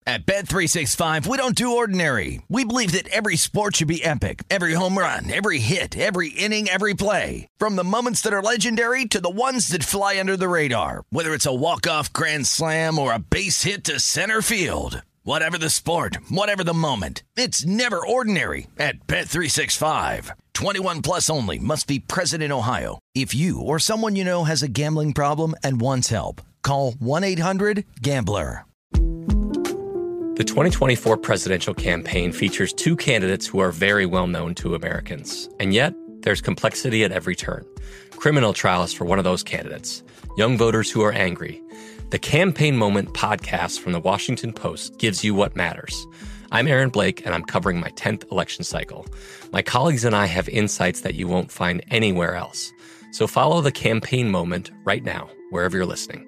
At Bet365, we don't do ordinary. We believe that every sport should be epic. Every home run, every hit, every inning, every play. From the moments that are legendary to the ones that fly under the radar. Whether it's a walk-off grand slam or a base hit to center field. Whatever the sport, whatever the moment. It's never ordinary at Bet365. 21 plus only. Must be present in Ohio. If you or someone you know has a gambling problem and wants help, call 1-800-GAMBLER. The 2024 presidential campaign features two candidates who are very well known to Americans. And yet, there's complexity at every turn. Criminal trials for one of those candidates. Young voters who are angry. The Campaign Moment podcast from the Washington Post gives you what matters. I'm Aaron Blake, and I'm covering my 10th election cycle. My colleagues and I have insights that you won't find anywhere else. So follow The Campaign Moment right now, wherever you're listening.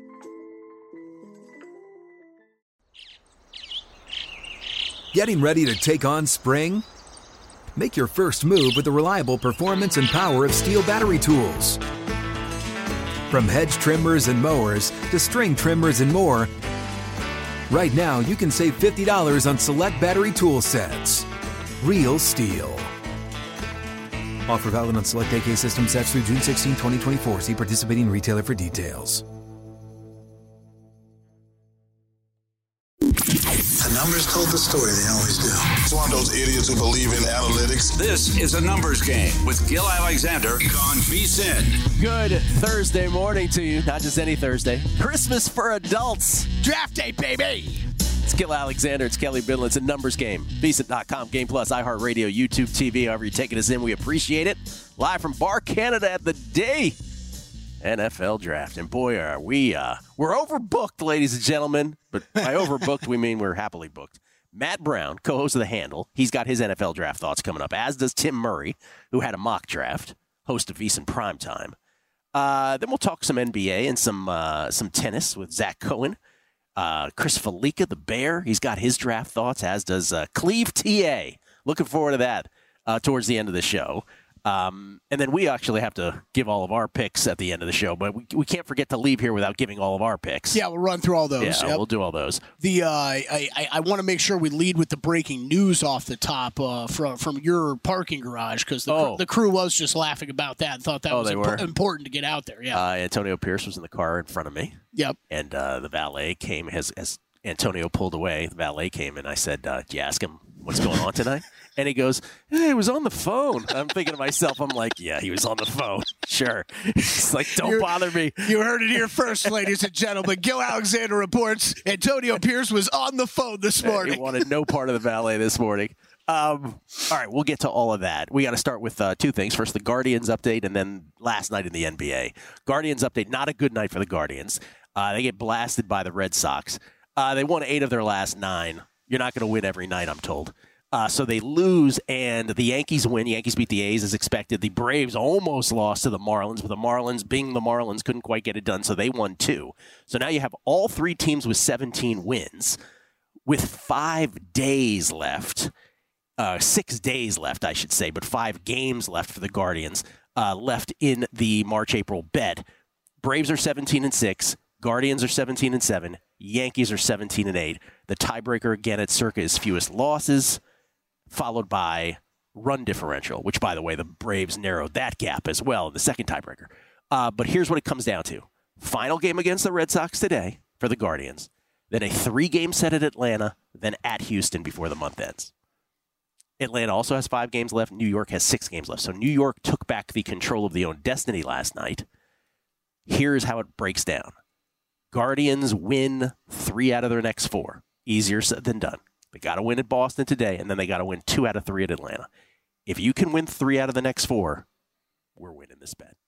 Getting ready to take on spring? Make your first move with the reliable performance and power of Steel battery tools. From hedge trimmers and mowers to string trimmers and more, right now you can save $50 on select battery tool sets. Real Steel. Offer valid on select AK system sets through June 16, 2024. See participating retailer for details. The numbers told the story, they always do. It's one of those idiots who believe in analytics. This is a numbers game with Gil Alexander on VSiN. Good Thursday morning to you. Not just any Thursday. Christmas for adults. Draft day, baby. It's Gil Alexander. It's Kelly Bidlin. It's a numbers game. VSiN.com, Game Plus, iHeartRadio, YouTube TV. However you're taking us in, we appreciate it. Live from Bar Canada at the day NFL draft. And boy, are we're overbooked, ladies and gentlemen. But by overbooked, we mean we're happily booked. Matt Brown, co-host of The Handle, he's got his NFL draft thoughts coming up, as does Tim Murray, who had a mock draft, host of VSiN Primetime. Then we'll talk some NBA and some tennis with Zach Cohen. Chris Felica, the Bear, he's got his draft thoughts, as does Cleve TA. Looking forward to that towards the end of the show. And then we actually have to give all of our picks at the end of the show, but we can't forget to leave here without giving all of our picks. Yeah, we'll run through all those. Yeah, We'll do all those. I want to make sure we lead with the breaking news off the top from your parking garage, because the crew was just laughing about that and thought that was important to get out there. Yeah. Antonio Pierce was in the car in front of me. Yep. And the valet came as Antonio pulled away. The valet came and I said, "Did you ask him what's going on tonight?" And he goes, "Hey, he was on the phone." I'm thinking to myself, I'm like, yeah, he was on the phone. Sure. It's like, don't bother me. You heard it here first, ladies and gentlemen. Gil Alexander reports Antonio Pierce was on the phone this morning. He wanted no part of the valet this morning. All right, we'll get to all of that. We got to start with two things. First, the Guardians update, and then last night in the NBA. Guardians update, not a good night for the Guardians. They get blasted by the Red Sox. They won 8 of their last 9. You're not going to win every night, I'm told. So they lose, and the Yankees win. Yankees beat the A's as expected. The Braves almost lost to the Marlins, but the Marlins, being the Marlins, couldn't quite get it done, so they won 2. So now you have all 3 teams with 17 wins with 5 days left. 6 days left, I should say, but 5 games left for the Guardians left in the March-April bet. Braves are 17-6. Guardians are 17-7. Yankees are 17-8. The tiebreaker again at Circa is fewest losses, followed by run differential, which, by the way, the Braves narrowed that gap as well in the second tiebreaker. But here's what it comes down to. Final game against the Red Sox today for the Guardians, then a 3-game set at Atlanta, then at Houston before the month ends. Atlanta also has 5 games left. New York has 6 games left. So New York took back the control of their own destiny last night. Here's how it breaks down. Guardians win 3 out of their next 4. Easier said than done. They got to win at Boston today, and then they got to win 2 out of 3 at Atlanta. If you can win 3 out of the next 4, we're winning this bet.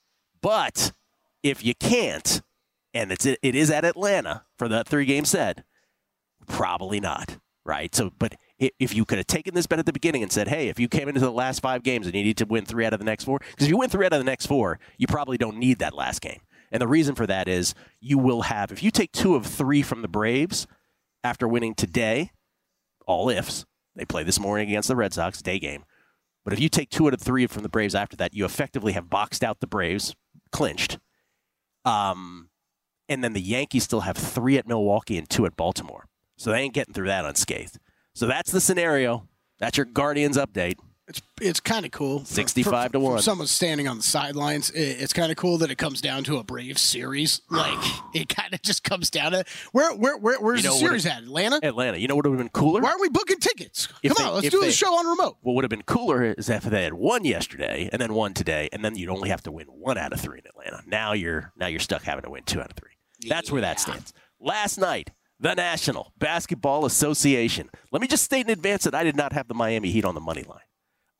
But if you can't, and it is at Atlanta for that 3-game set, probably not, right? So, but if you could have taken this bet at the beginning and said, hey, if you came into the last 5 games and you need to win 3 out of the next 4, because if you win 3 out of the next 4, you probably don't need that last game. And the reason for that is you will have, if you take 2 of 3 from the Braves after winning today, all ifs, they play this morning against the Red Sox, day game. But if you take 2 out of 3 from the Braves after that, you effectively have boxed out the Braves, clinched. And then the Yankees still have 3 at Milwaukee and 2 at Baltimore. So they ain't getting through that unscathed. So that's the scenario. That's your Guardians update. It's kind of cool. 65-1. For someone standing on the sidelines, it's kind of cool that it comes down to a Braves series. Like, it kind of just comes down to where's the series at? Atlanta? Atlanta. You know what would have been cooler? Why are we booking tickets? Come on, let's do the show on remote. What would have been cooler is if they had won yesterday and then won today, and then you'd only have to win 1 out of 3 in Atlanta. Now you're stuck having to win 2 out of 3. That's where that stands. Last night, the National Basketball Association. Let me just state in advance that I did not have the Miami Heat on the money line.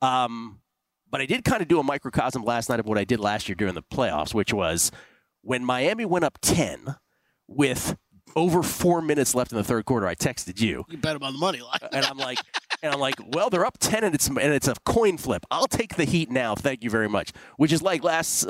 But I did kind of do a microcosm last night of what I did last year during the playoffs, which was when Miami went up 10 with over 4 minutes left in the third quarter, I texted you. You bet them on the money line. and I'm like, well, they're up 10 and it's a coin flip. I'll take the Heat now. Thank you very much. Which is like last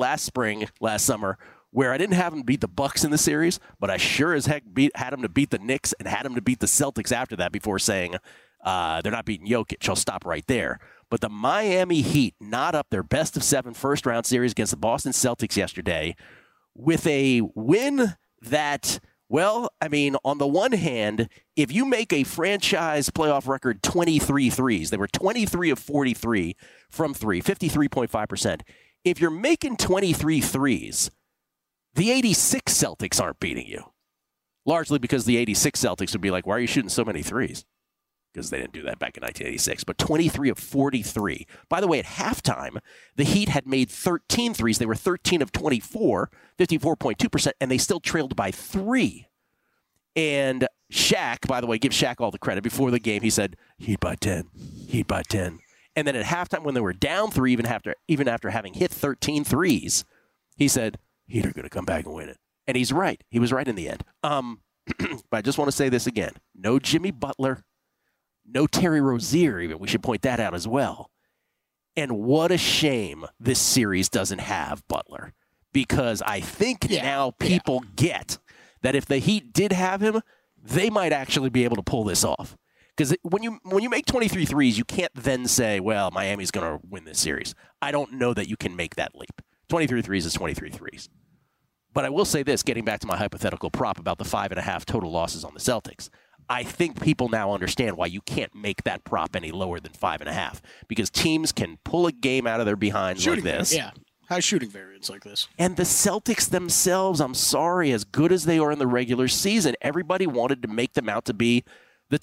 summer, where I didn't have them beat the Bucks in the series, but I sure as heck had them to beat the Knicks and had them to beat the Celtics after that before saying they're not beating Jokic. I'll stop right there. But the Miami Heat not up their best of 7 first-round series against the Boston Celtics yesterday with a win that, well, I mean, on the one hand, if you make a franchise playoff record 23 threes, they were 23 of 43 from 3, 53.5%. If you're making 23 threes, the 86 Celtics aren't beating you. Largely because the 86 Celtics would be like, why are you shooting so many threes? Because they didn't do that back in 1986. But 23 of 43. By the way, at halftime, the Heat had made 13 threes. They were 13 of 24, 54.2%, and they still trailed by 3. And Shaq, by the way, give Shaq all the credit. Before the game, he said, Heat by 10, Heat by 10. And then at halftime, when they were down 3, even after having hit 13 threes, he said, Heat are going to come back and win it. And he's right. He was right in the end. But I just want to say this again. No Jimmy Butler. No Terry Rozier, even. We should point that out as well. And what a shame this series doesn't have Butler. Because I think now people get that if the Heat did have him, they might actually be able to pull this off. Because when you make 23 threes, you can't then say, well, Miami's going to win this series. I don't know that you can make that leap. 23 threes is 23 threes. But I will say this, getting back to my hypothetical prop about the 5.5 total losses on the Celtics. I think people now understand why you can't make that prop any lower than 5.5 because teams can pull a game out of their behinds like this. Yeah, high shooting variance like this. And the Celtics themselves, I'm sorry, as good as they are in the regular season, everybody wanted to make them out to be the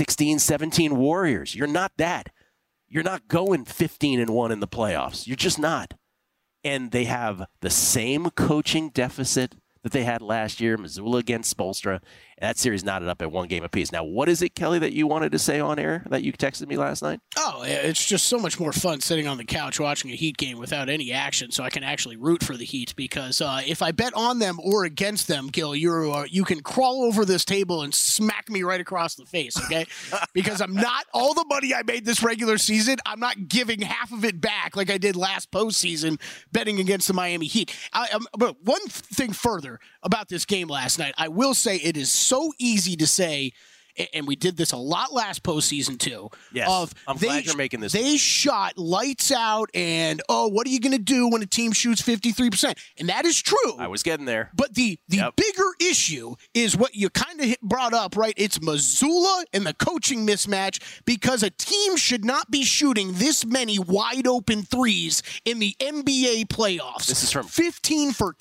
2016-17 Warriors. You're not that. You're not going 15-1 in the playoffs. You're just not. And they have the same coaching deficit that they had last year, Mazzulla against Spoelstra. And that series knotted up at 1 game apiece. Now, what is it, Kelly, that you wanted to say on air that you texted me last night? Oh, it's just so much more fun sitting on the couch watching a Heat game without any action so I can actually root for the Heat because if I bet on them or against them, Gil, you can crawl over this table and smack me right across the face, okay? Because I'm not – all the money I made this regular season, I'm not giving half of it back like I did last postseason betting against the Miami Heat. But one thing further about this game last night, I will say it is so easy to say, and we did this a lot last postseason too. Yes, I'm glad you're making this. They shot lights out, and what are you going to do when a team shoots 53%? And that is true. I was getting there. But the bigger issue is what you kind of brought up, right? It's Mazzulla and the coaching mismatch because a team should not be shooting this many wide open threes in the NBA playoffs. This is from 15 for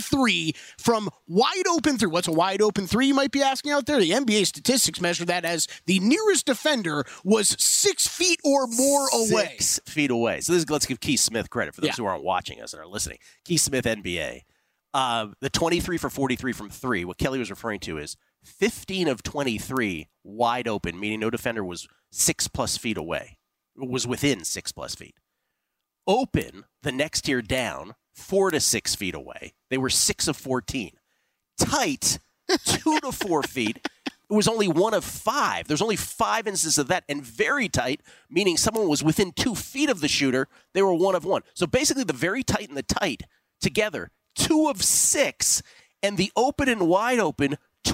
23 from wide open three. What's a wide open three, you might be asking out there? The NBA statistics measure that as the nearest defender was 6 feet or more away. 6 feet away. So let's give Keith Smith credit for those who aren't watching us and are listening. Keith Smith, NBA. The 23 for 43 from 3, what Kelly was referring to is 15 of 23 wide open, meaning no defender was 6+ feet away. Was within 6+ feet. Open, the next tier down, 4 to 6 feet away. They were 6 of 14. Tight, 2 to 4 feet. It was only 1 of 5. There's only 5 instances of that. And very tight, meaning someone was within 2 feet of the shooter. They were 1 of 1. So basically the very tight and the tight together, 2 of 6. And the open and wide open,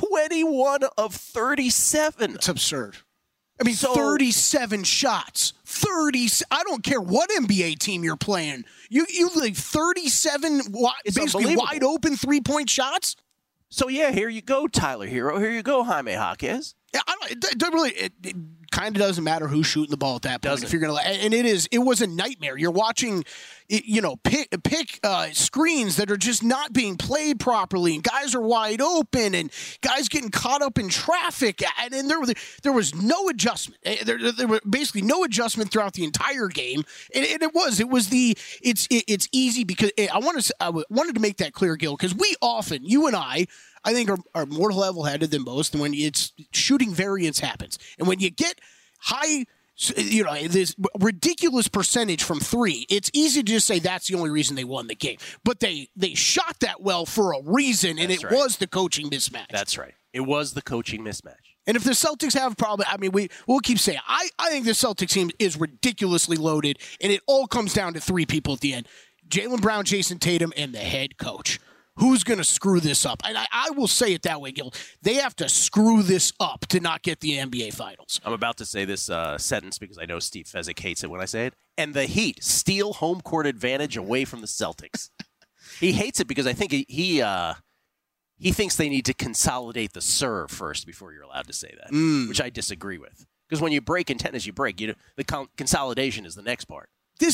21 of 37. It's absurd. I mean, 37 shots. 30. I don't care what NBA team you're playing. You like 37 basically wide open 3-point shots? So, yeah, here you go, Tyler Hero. Here you go, Jaime Jaquez. It kind of doesn't matter who's shooting the ball at that point. If you're gonna, and it was a nightmare. You're watching, pick screens that are just not being played properly, and guys are wide open, and guys getting caught up in traffic, and then there was no adjustment. There was basically no adjustment throughout the entire game, and it's easy because I wanted to make that clear, Gil, because we often, you and I think are more level-headed than most, and when it's shooting variance happens, and when you get high, this ridiculous percentage from three, it's easy to just say that's the only reason they won the game. But they shot that well for a reason, and was the coaching mismatch. That's right. It was the coaching mismatch. And if the Celtics have a problem, we'll keep saying, I think the Celtics team is ridiculously loaded, and it all comes down to three people at the end: Jaylen Brown, Jason Tatum, and the head coach. Who's going to screw this up? And I will say it that way, Gil. They have to screw this up to not get the NBA Finals. I'm about to say this sentence because I know Steve Fezzik hates it when I say it. And the Heat steal home court advantage away from the Celtics. He hates it because I think he thinks they need to consolidate the serve first before you're allowed to say that, which I disagree with. Because when you break in tennis, you break. The consolidation is the next part.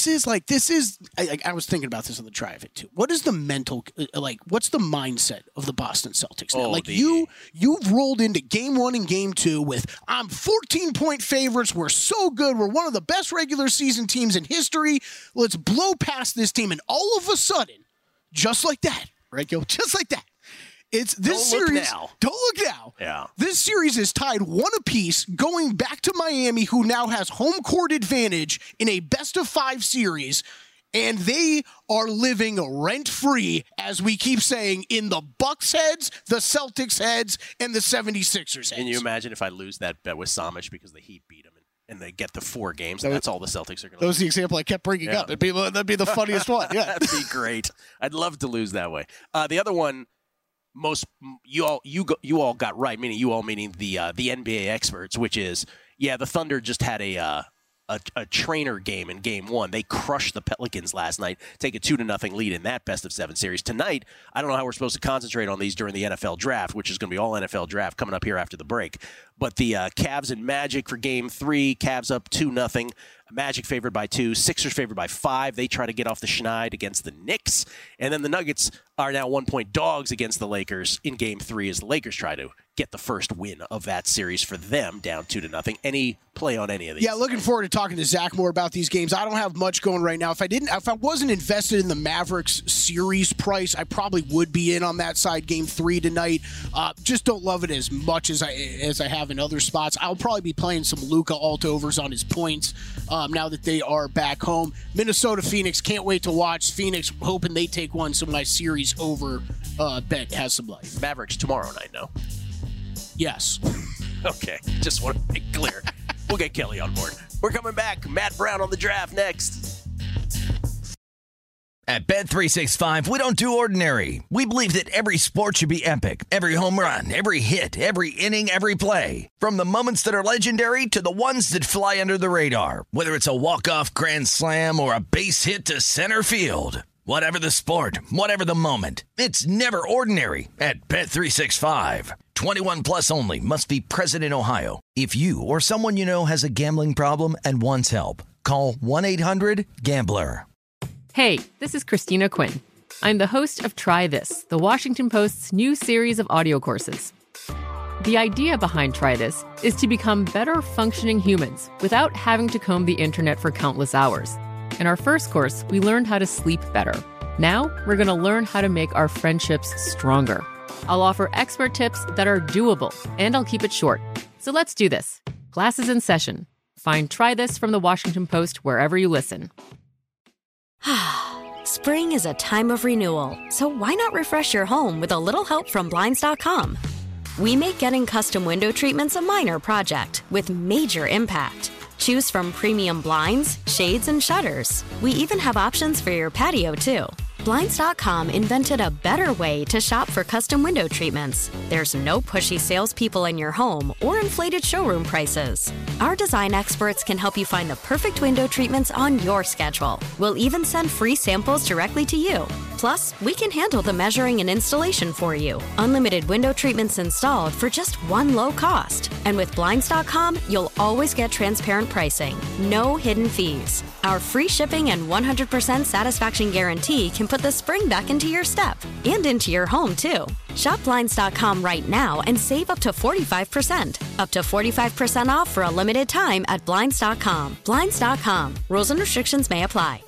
I was thinking about this on the drive it too. What is the mental, what's the mindset of the Boston Celtics now? You've rolled into game one and game two with, I'm 14-point favorites. We're so good. We're one of the best regular season teams in history. Let's blow past this team. And all of a sudden, just like that, right, Gil? Just like that. It's this series. Don't look now. Yeah. This series is tied 1 apiece, going back to Miami, who now has home court advantage in a best-of-5 series, and they are living rent-free, as we keep saying, in the Bucks' heads, the Celtics' heads, and the 76ers' heads. Can you imagine if I lose that bet with Samich because the Heat beat him and they get the 4 games, and that's all the Celtics are going to lose? That was the example I kept bringing up. That'd be the funniest one. Yeah. That'd be great. I'd love to lose that way. The other one, you all got right, meaning you all, meaning the NBA experts, which is, the Thunder just had a trainer game in game one. They crushed the Pelicans last night, take a 2-0 lead in that best-of-7 series. Tonight, I don't know how we're supposed to concentrate on these during the NFL draft, which is going to be all NFL draft coming up here after the break. But the Cavs and Magic for game 3, Cavs up 2-0. Magic favored by 2, Sixers favored by 5. They try to get off the schneid against the Knicks. And then the Nuggets are now 1-point dogs against the Lakers in game 3 as the Lakers try to get the first win of that series for them, down 2-0. Any play on any of these? Yeah, looking forward to talking to Zach more about these games. I don't have much going right now. If I wasn't invested in the Mavericks series price, I probably would be in on that side game 3 tonight. Just don't love it as much as I have in other spots. I'll probably be playing some Luka altovers on his points now that they are back home. Minnesota Phoenix, can't wait to watch. Phoenix, hoping they take one, so my series over bet has some life. Mavericks tomorrow night, no? Yes. Okay, just want to make clear. We'll get Kelly on board. We're coming back. Matt Brown on the draft next. At Bet365, we don't do ordinary. We believe that every sport should be epic. Every home run, every hit, every inning, every play. From the moments that are legendary to the ones that fly under the radar. Whether it's a walk-off grand slam or a base hit to center field. Whatever the sport, whatever the moment, it's never ordinary at Bet365. 21 plus only. Must be present in Ohio. If you or someone you know has a gambling problem and wants help, call 1-800-GAMBLER. Hey, this is Christina Quinn. I'm the host of Try This, the Washington Post's new series of audio courses. The idea behind Try This is to become better functioning humans without having to comb the internet for countless hours. In our first course, we learned how to sleep better. Now, we're going to learn how to make our friendships stronger. I'll offer expert tips that are doable, and I'll keep it short. So let's do this. Class is in session. Find Try This from the Washington Post wherever you listen. Spring is a time of renewal, so why not refresh your home with a little help from Blinds.com? We make getting custom window treatments a minor project with major impact. Choose from premium blinds, shades, and shutters. We even have options for your patio, too. Blinds.com invented a better way to shop for custom window treatments. There's no pushy salespeople in your home or inflated showroom prices. Our design experts can help you find the perfect window treatments on your schedule. We'll even send free samples directly to you. Plus, we can handle the measuring and installation for you. Unlimited window treatments installed for just one low cost. And with Blinds.com, you'll always get transparent pricing. No hidden fees. Our free shipping and 100% satisfaction guarantee can put the spring back into your step and into your home, too. Shop Blinds.com right now and save up to 45%. Up to 45% off for a limited time at Blinds.com. Blinds.com. Rules and restrictions may apply.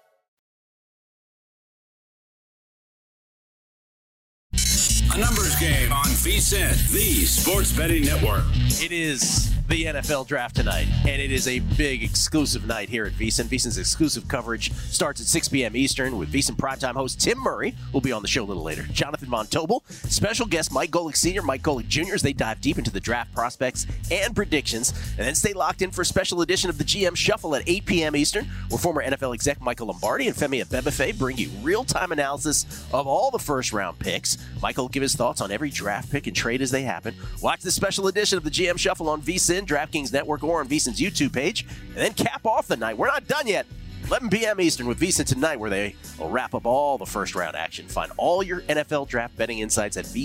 A numbers game on VSiN, the sports betting network. It is the NFL draft tonight, and it is a big exclusive night here at VSiN. VSiN's exclusive coverage starts at 6 p.m. Eastern with VSiN primetime host Tim Murray. Will be on the show a little later. Jonathan Montobel, special guest Mike Golick Sr., Mike Golick Jr. as they dive deep into the draft prospects and predictions. And then stay locked in for a special edition of the GM Shuffle at 8 p.m. Eastern, where former NFL exec Michael Lombardi and Femi Abebefe bring you real-time analysis of all the first-round picks. Michael will give his thoughts on every draft pick and trade as they happen. Watch this special edition of the GM Shuffle on VSiN, DraftKings Network, or on VSiN's YouTube page, and then cap off the night. We're not done yet. 11 p.m. Eastern with VSiN tonight, where they will wrap up all the first-round action. Find all your NFL draft betting insights at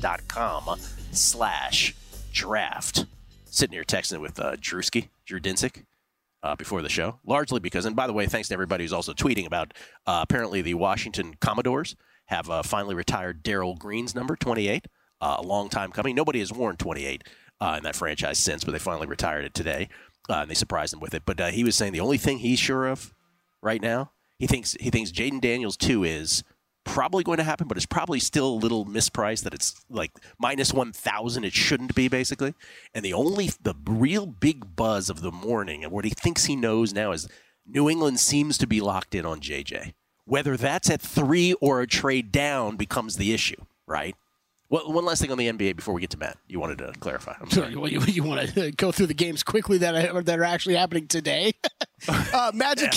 vsin.com/draft. Sitting here texting with Drew Dinsick, before the show, largely because, and by the way, thanks to everybody who's also tweeting about, apparently the Washington Commodores have finally retired Darrell Green's number, 28. A long time coming. Nobody has worn 28 in that franchise since, but they finally retired it today, and they surprised him with it. But he was saying the only thing he's sure of right now, he thinks Jaden Daniels 2 is probably going to happen, but it's probably still a little mispriced, that it's like minus 1,000. It shouldn't be, basically. And the real big buzz of the morning, and what he thinks he knows now, is New England seems to be locked in on JJ. Whether that's at 3 or a trade down becomes the issue, right? Well, one last thing on the NBA before we get to Matt. You wanted to clarify. I'm sorry. Well, you want to go through the games quickly that are actually happening today? Magic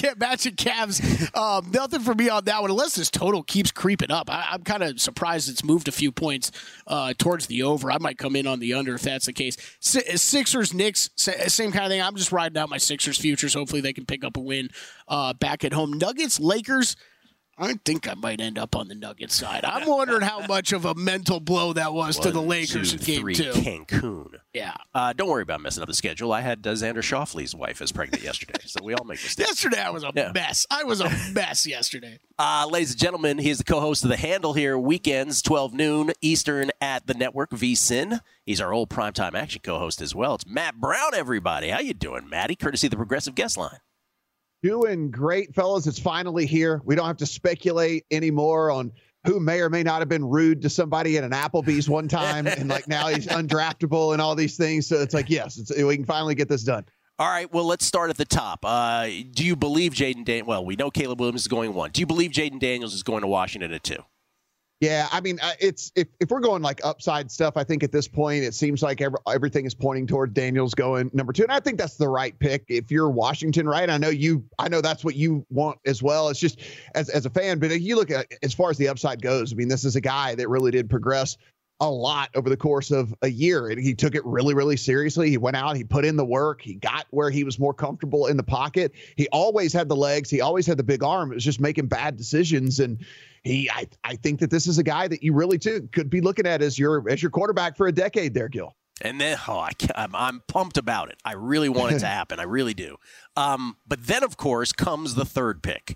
Cavs. Nothing for me on that one, unless this total keeps creeping up. I'm kind of surprised it's moved a few points towards the over. I might come in on the under if that's the case. Sixers, Knicks, same kind of thing. I'm just riding out my Sixers futures. Hopefully they can pick up a win back at home. Nuggets, Lakers. I think I might end up on the Nuggets side. I'm wondering how much of a mental blow that was to the Lakers in Game 2. Cancun. Yeah. Don't worry about messing up the schedule. I had Xander Schauffele's wife as pregnant yesterday, so we all make mistakes. Yesterday I was a mess. I was a mess yesterday. Ladies and gentlemen, he's the co-host of The Handle here, weekends, 12 noon Eastern at the network, VSiN. He's our old primetime action co-host as well. It's Matt Brown, everybody. How you doing, Matty? Courtesy of the Progressive Guest Line. Doing great, fellas. It's finally here. We don't have to speculate anymore on who may or may not have been rude to somebody at an Applebee's one time, and like now he's undraftable and all these things. So it's like, yes, we can finally get this done. All right, well, let's start at the top. Do you believe Jaden Daniels? Well, we know Caleb Williams is going 1. Do you believe Jaden Daniels is going to Washington at 2? Yeah, I mean, it's if we're going like upside stuff, I think at this point it seems like everything is pointing toward Daniels going number 2, and I think that's the right pick if you're Washington, right? I know that's what you want as well. It's just as a fan, but if you look at as far as the upside goes, I mean, this is a guy that really did progress a lot over the course of a year, and he took it really, really seriously. He went out, he put in the work, he got where he was more comfortable in the pocket. He always had the legs, he always had the big arm. It was just making bad decisions, and I think that this is a guy that you really too could be looking at as your quarterback for a decade there, Gil. And then I'm pumped about it. I really want it to happen. I really do. But then, of course, comes the third pick.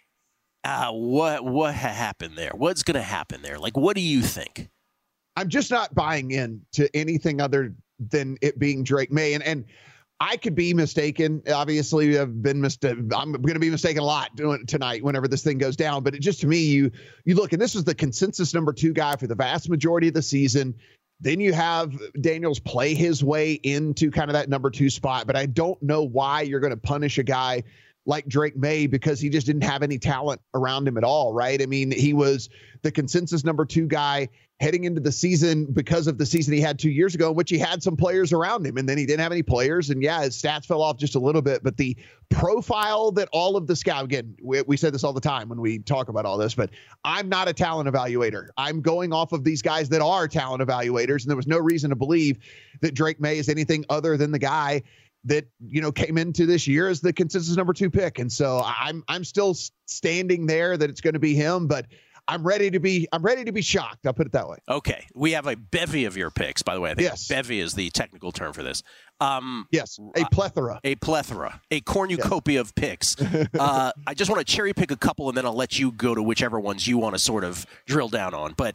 What happened there? What's going to happen there? Like, what do you think? I'm just not buying in to anything other than it being Drake May. And I could be mistaken. Obviously, I've been mistaken. I'm going to be mistaken a lot tonight whenever this thing goes down. But it just, to me, you look, and this was the consensus number 2 guy for the vast majority of the season. Then you have Daniels play his way into kind of that number 2 spot. But I don't know why you're going to punish a guy like Drake May because he just didn't have any talent around him at all, right? I mean, he was the consensus number 2 guy heading into the season because of the season he had 2 years ago, in which he had some players around him, and then he didn't have any players. And yeah, his stats fell off just a little bit, but the profile that all of the scout, again, we say this all the time when we talk about all this, but I'm not a talent evaluator. I'm going off of these guys that are talent evaluators. And there was no reason to believe that Drake May is anything other than the guy that, came into this year as the consensus number 2 pick. And so I'm still standing there that it's going to be him, but I'm ready to be shocked. I'll put it that way. Okay. We have a bevy of your picks, by the way. I think yes. Bevy is the technical term for this. Yes, a plethora. A cornucopia of picks. I just want to cherry pick a couple, and then I'll let you go to whichever ones you want to sort of drill down on. But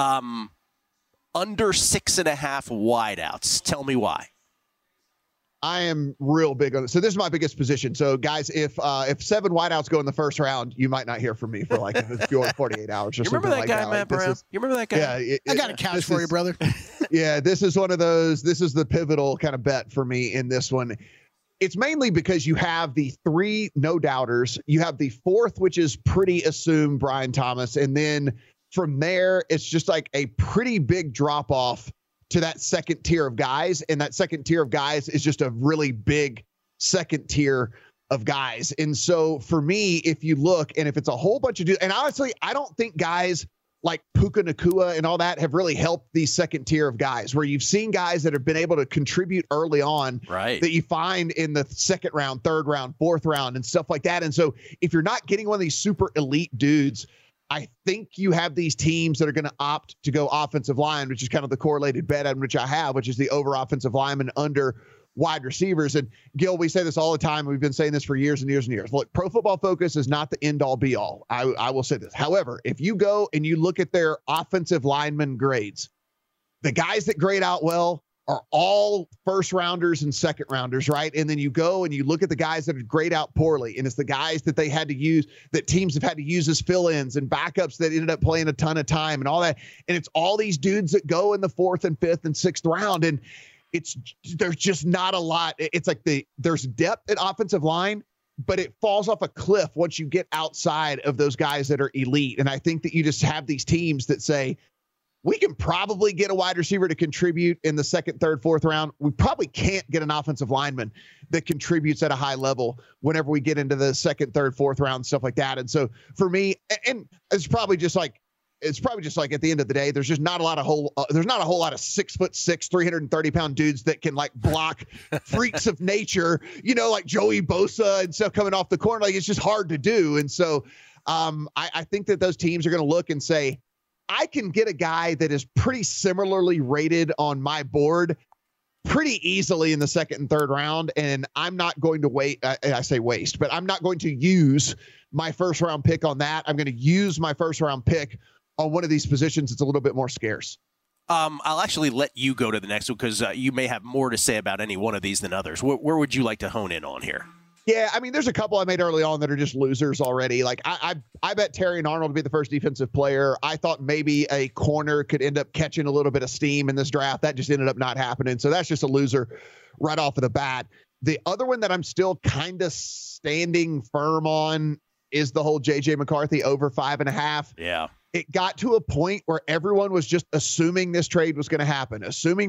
under 6.5 wideouts. Tell me why. I am real big on it. So this is my biggest position. So guys, if 7 wideouts go in the first round, you might not hear from me for like 48 hours or you something like that. You remember that guy? Yeah, I got a couch for you, brother. Yeah, this is one of those. This is the pivotal kind of bet for me in this one. It's mainly because you have the 3 no doubters. You have the 4th, which is pretty assumed Brian Thomas, and then from there, it's just like a pretty big drop off to that second tier of guys. And that second tier of guys is just a really big second tier of guys. And so for me, if you look and if it's a whole bunch of dudes, and honestly, I don't think guys like Puka Nacua and all that have really helped these second tier of guys where you've seen guys that have been able to contribute early on that you find in the 2nd round, 3rd round, 4th round and stuff like that. And so if you're not getting one of these super elite dudes, I think you have these teams that are going to opt to go offensive line, which is kind of the correlated bet on which I have, which is the over offensive lineman under wide receivers. And Gil, we say this all the time. We've been saying this for years and years and years. Look, Pro Football Focus is not the end all be all. I will say this. However, if you go and you look at their offensive lineman grades, the guys that grade out well are all first rounders and second rounders, right? And then you go and you look at the guys that grade out poorly, and it's the guys that they had to use, that teams have had to use as fill-ins and backups that ended up playing a ton of time and all that. And it's all these dudes that go in the 4th and 5th and 6th round. And there's just not a lot. It's like there's depth at offensive line, but it falls off a cliff once you get outside of those guys that are elite. And I think that you just have these teams that say, we can probably get a wide receiver to contribute in the 2nd, 3rd, 4th round. We probably can't get an offensive lineman that contributes at a high level whenever we get into the 2nd, 3rd, 4th round, stuff like that. And so for me, and it's probably just like at the end of the day, there's just not a lot of there's not a whole lot of 6'6", 330-pound dudes that can like block freaks of nature, like Joey Bosa and stuff coming off the corner. Like it's just hard to do. And so I think that those teams are going to look and say, I can get a guy that is pretty similarly rated on my board pretty easily in the 2nd and 3rd round. And I'm not going to waste, but I'm not going to use my 1st round pick on that. I'm going to use my 1st round pick on one of these positions that's a little bit more scarce. I'll actually let you go to the next one because you may have more to say about any one of these than others. Where would you like to hone in on here? Yeah, I mean, there's a couple I made early on that are just losers already. Like I bet Terrion Arnold to be the first defensive player. I thought maybe a corner could end up catching a little bit of steam in this draft. That just ended up not happening. So that's just a loser right off of the bat. The other one that I'm still kind of standing firm on is the whole JJ McCarthy over 5.5. Yeah. It got to a point where everyone was just assuming this trade was going to happen.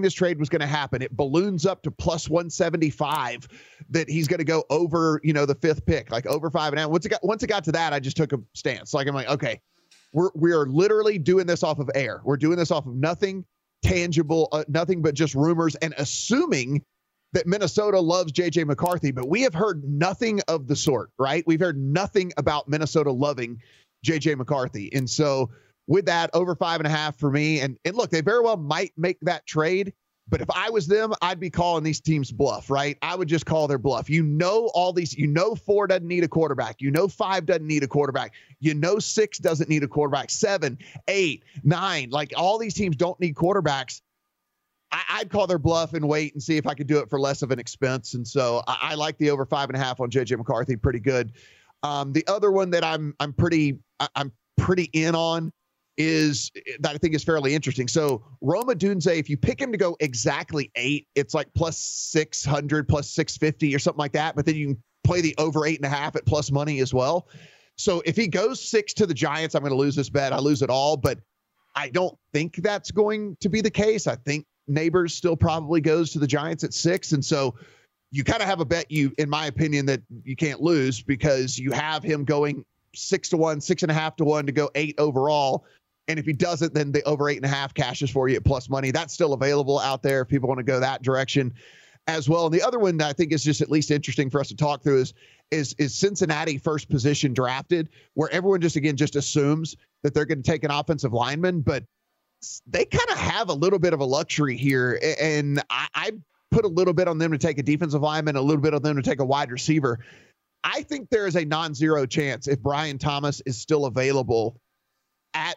It balloons up to plus 175 that he's going to go over, the 5th pick, like over 5.5. Once it got to that, I just took a stance. Like, I'm like, okay, we are literally doing this off of air. We're doing this off of nothing tangible, nothing but just rumors and assuming that Minnesota loves JJ McCarthy, but we have heard nothing of the sort, right? We've heard nothing about Minnesota loving JJ McCarthy. And so with that, over 5.5 for me. And look, they very well might make that trade, but if I was them, I'd be calling these teams bluff, right? I would just call their bluff. All these, 4 doesn't need a quarterback. 5 doesn't need a quarterback. 6 doesn't need a quarterback. 7, 8, 9, like all these teams don't need quarterbacks. I'd call their bluff and wait and see if I could do it for less of an expense. And so I like the over 5.5 on JJ McCarthy pretty good. The other one that I'm pretty in on is that I think is fairly interesting. So Rome Odunze, if you pick him to go exactly 8, it's like plus 600, plus 650 or something like that. But then you can play the over 8.5 at plus money as well. So if he goes 6 to the Giants, I'm going to lose this bet. I lose it all, but I don't think that's going to be the case. I think Neighbors still probably goes to the Giants at 6. And so you kind of have a bet in my opinion, that you can't lose because you have him going 6 to 1, 6.5 to 1 to go 8 overall. And if he doesn't, then the over 8.5 cashes for you at plus money. That's still available out there if people want to go that direction. as well. And the other one that I think is just at least interesting for us to talk through is Cincinnati first position drafted, where everyone just assumes that they're going to take an offensive lineman, but they kind of have a little bit of a luxury here. And I put a little bit on them to take a defensive lineman, a little bit on them to take a wide receiver. I think there is a non-zero chance if Brian Thomas is still available at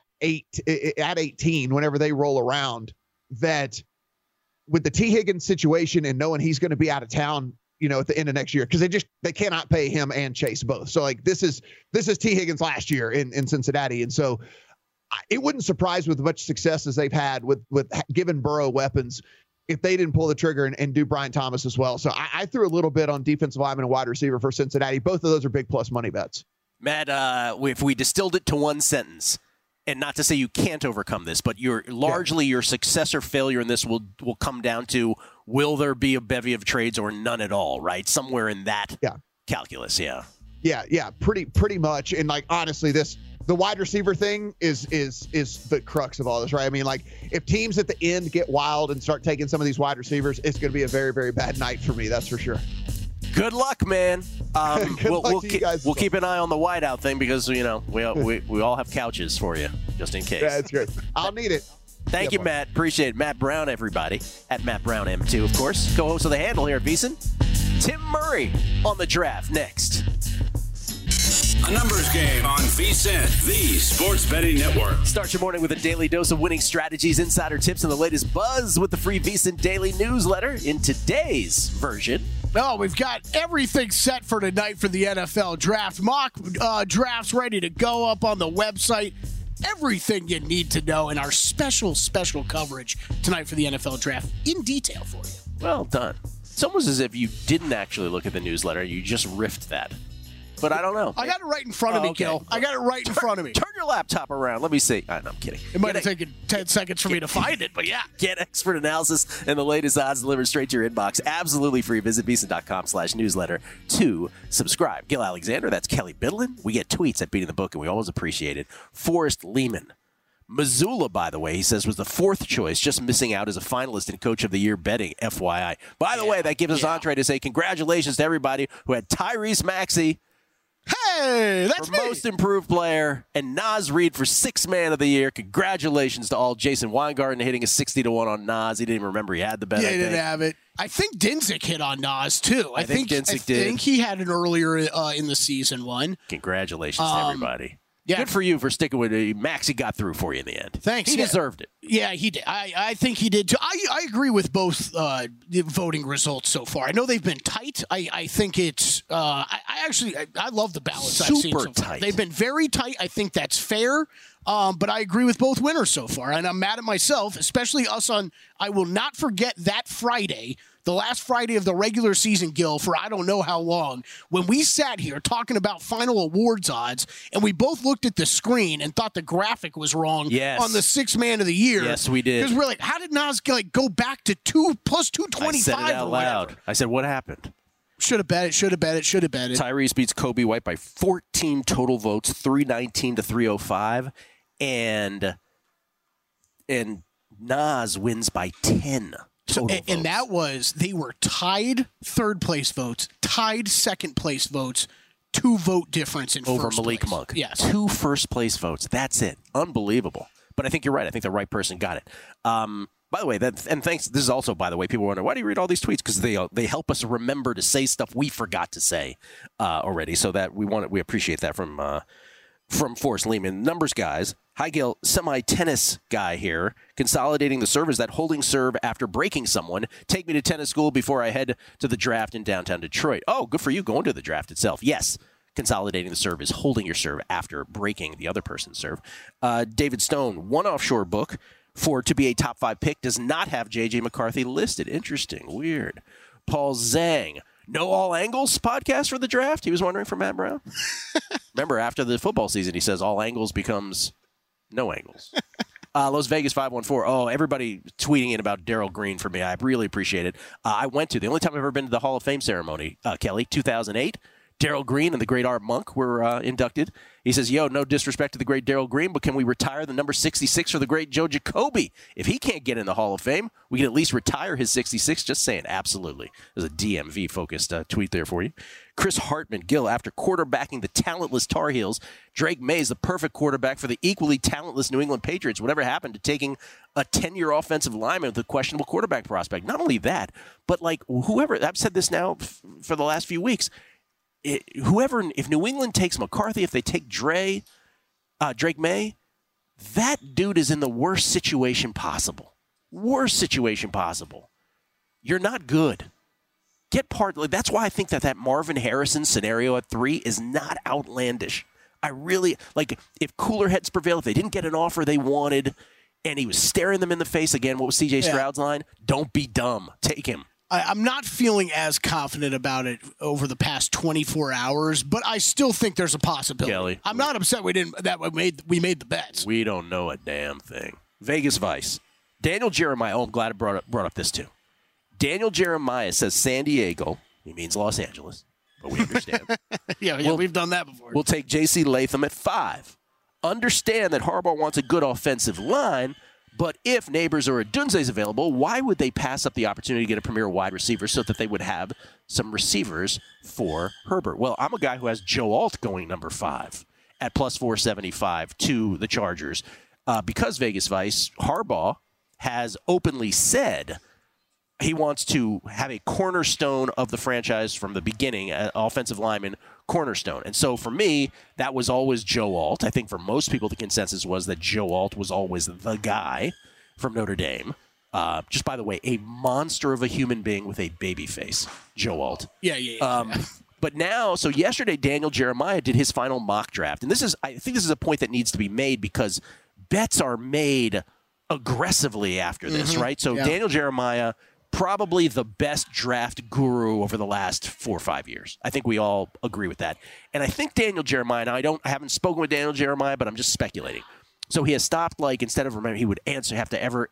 18, whenever they roll around, that with the T. Higgins situation and knowing he's going to be out of town, at the end of next year, because they cannot pay him and Chase both. So like this is T. Higgins last year in Cincinnati. And so it wouldn't surprise with much success as they've had with giving Burrow weapons if they didn't pull the trigger and do Brian Thomas as well. So I threw a little bit on defensive lineman and wide receiver for Cincinnati. Both of those are big plus money bets. Matt, if we distilled it to one sentence, and not to say you can't overcome this, but your success or failure in this will come down to, will there be a bevy of trades or none at all, right? Somewhere in that calculus, Yeah, pretty much. And like honestly, the wide receiver thing is the crux of all this, right? I mean, like if teams at the end get wild and start taking some of these wide receivers, it's going to be a very, very bad night for me. That's for sure. Good luck, man. We'll keep an eye on the wideout thing because we all have couches for you just in case. Yeah, that's good. I'll need it. Thank you, Matt. Appreciate it. Matt Brown, everybody, at Matt Brown M2, of course, co-host of The Handle here at VSiN. Tim Murray on the draft next. A numbers game on VSiN, the sports betting network. Start your morning with a daily dose of winning strategies, insider tips, and the latest buzz with the free VSiN daily newsletter. In today's version, we've got everything set for tonight for the NFL draft. Mock drafts ready to go up on the website. Everything you need to know in our special coverage tonight for the NFL draft in detail for you. Well done. It's almost as if you didn't actually look at the newsletter. You just riffed that. But I don't know. I got it right in front of me, Gil. I got it right in front of me. Turn your laptop around. Let me see. No, I'm kidding. It might have taken 10 seconds for me to find it, but yeah. Get expert analysis and the latest odds delivered straight to your inbox. Absolutely free. Visit VSiN.com/newsletter to subscribe. Gil Alexander, that's Kelly Bidlin. We get tweets at Beating the Book, and we always appreciate it. Forrest Lehman. Missoula, by the way, he says, was the fourth choice, just missing out as a finalist in Coach of the Year betting, FYI. By the way, that gives us entree to say congratulations to everybody who had Tyrese Maxey, hey, that's for most improved player, and Naz Reid for sixth man of the year. Congratulations to all. Jason Weingarten hitting a 60-1 on Naz. He didn't even remember he had the bet. Yeah, he didn't have it. I think Dinsick hit on Naz, too. I think Dinsick did. I think he had it earlier in the season one. Congratulations to everybody. Yeah. Good for you for sticking with it. Maxey got through for you in the end. Thanks. He deserved it. Yeah, he did. I think he did, too. I agree with both voting results so far. I know they've been tight. I think it's I love the ballots I've seen so far. Tight. They've been very tight. I think that's fair. But I agree with both winners so far. And I'm mad at myself, especially us on I will not forget that Friday, the last Friday of the regular season, Gil, for I don't know how long, when we sat here talking about final awards odds, and we both looked at the screen and thought the graphic was wrong on the sixth man of the year. Yes, we did. Because we're like, how did Naz go back to 2 plus 225? I said it out loud. I said, what happened? Should have bet it. Tyrese beats Kobe White by 14 total votes, 319 to 305. And Naz wins by 10 total votes. And that was, they were tied third place votes, tied second place votes, 2 vote difference in over first Malik place. Monk. Yes. 2 first place votes. That's it. Unbelievable. But I think you're right. I think the right person got it. By the way, and thanks. This is also, by the way, people wonder, why do you read all these tweets? Because they help us remember to say stuff we forgot to say already. So that we appreciate that from Forrest Lehman. Numbers guys. Hi, Gil. Semi-tennis guy here. Consolidating the serve is that holding serve after breaking someone. Take me to tennis school before I head to the draft in downtown Detroit. Oh, good for you going to the draft itself. Yes, consolidating the serve is holding your serve after breaking the other person's serve. David Stone, one offshore book to be a top 5 pick does not have J.J. McCarthy listed. Interesting. Weird. Paul Zhang. No all angles podcast for the draft? He was wondering for Matt Brown. Remember, after the football season, he says all angles becomes no angles. Las Vegas 514. Oh, everybody tweeting in about Darryl Green for me. I really appreciate it. I went to the only time I've ever been to the Hall of Fame ceremony, Kelly, 2008. Darryl Green and the great Art Monk were inducted. He says, yo, no disrespect to the great Darryl Green, but can we retire the number 66 for the great Joe Jacoby? If he can't get in the Hall of Fame, we can at least retire his 66. Just saying, absolutely. There's a DMV-focused tweet there for you. Chris Hartman, Gil, after quarterbacking the talentless Tar Heels, Drake May is the perfect quarterback for the equally talentless New England Patriots. Whatever happened to taking a 10-year offensive lineman with a questionable quarterback prospect? Not only that, but like whoever, I've said this now for the last few weeks, if New England takes McCarthy, if they take Drake May, that dude is in the worst situation possible. Worst situation possible. You're not good. That's why I think that Marvin Harrison scenario at 3 is not outlandish. I really, if cooler heads prevail, if they didn't get an offer they wanted, and he was staring them in the face again, what was C.J. Stroud's line? Don't be dumb. Take him. I'm not feeling as confident about it over the past 24 hours, but I still think there's a possibility. Kelly, I'm not upset we made the bets. We don't know a damn thing. Vegas Vice. Daniel Jeremiah. Oh, I'm glad I brought up this too. Daniel Jeremiah says San Diego. He means Los Angeles, but we understand. We've done that before. We'll take J.C. Latham at 5. Understand that Harbaugh wants a good offensive line, but if Neighbors or Odunze is available, why would they pass up the opportunity to get a premier wide receiver so that they would have some receivers for Herbert? Well, I'm a guy who has Joe Alt going number 5 at plus 475 to the Chargers because Vegas Vice, Harbaugh has openly said he wants to have a cornerstone of the franchise from the beginning, an offensive lineman cornerstone. And so for me, that was always Joe Alt. I think for most people, the consensus was that Joe Alt was always the guy from Notre Dame. Just by the way, a monster of a human being with a baby face, Joe Alt. Yeah. But now, so yesterday, Daniel Jeremiah did his final mock draft. And I think this is a point that needs to be made because bets are made aggressively after this, right? So Daniel Jeremiah, probably the best draft guru over the last 4 or 5 years. I think we all agree with that. And I think Daniel Jeremiah, now I haven't spoken with Daniel Jeremiah, but I'm just speculating. So he has stopped, instead of remember, he would have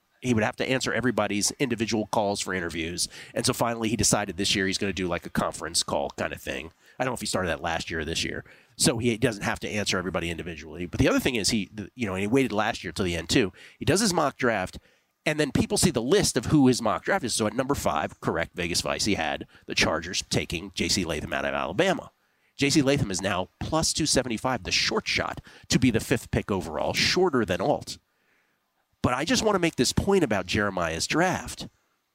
to answer everybody's individual calls for interviews. And so finally he decided this year he's going to do a conference call kind of thing. I don't know if he started that last year or this year. So he doesn't have to answer everybody individually. But the other thing is and he waited last year till the end too. He does his mock draft. And then people see the list of who his mock draft is. So at number 5, correct, Vegas Vice, he had the Chargers taking J.C. Latham out of Alabama. J.C. Latham is now plus 275, the short shot, to be the 5th pick overall, shorter than Alt. But I just want to make this point about Jeremiah's draft.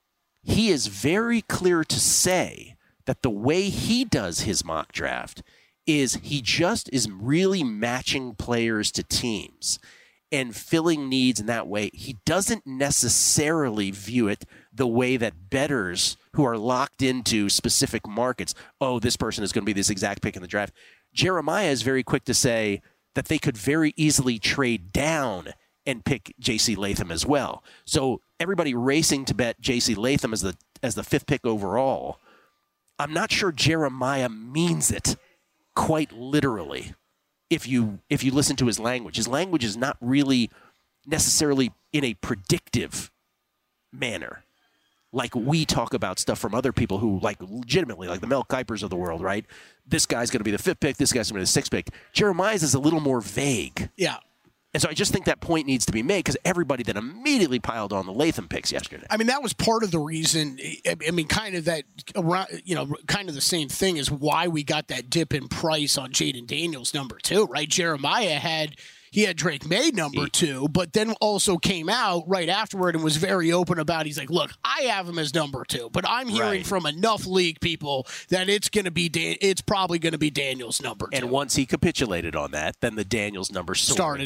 He is very clear to say that the way he does his mock draft is he just is really matching players to teams and filling needs in that way. He doesn't necessarily view it the way that bettors who are locked into specific markets, this person is going to be this exact pick in the draft. Jeremiah is very quick to say that they could very easily trade down and pick J.C. Latham as well. So everybody racing to bet J.C. Latham as the 5th pick overall, I'm not sure Jeremiah means it quite literally. If you listen to his language is not really necessarily in a predictive manner. Like we talk about stuff from other people who legitimately, like the Mel Kipers of the world, right? This guy's going to be the 5th pick. This guy's going to be the 6th pick. Jeremiah's is a little more vague. Yeah. And so I just think that point needs to be made because everybody then immediately piled on the Latham picks yesterday. I mean, that was part of the reason. I mean, kind of that, kind of the same thing is why we got that dip in price on Jaden Daniels number 2, right? Jeremiah had Drake May number 2, but then also came out right afterward and was very open about. He's like, look, I have him as number 2, but I'm hearing from enough league people that it's probably going to be Daniels number 2. And once he capitulated on that, then the Daniels number started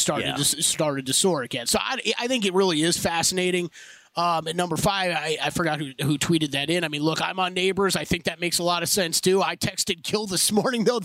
to soar again. So I think it really is fascinating. At number 5, I forgot who tweeted that in. I mean, look, I'm on Neighbors. I think that makes a lot of sense, too. I texted Gil this morning, though.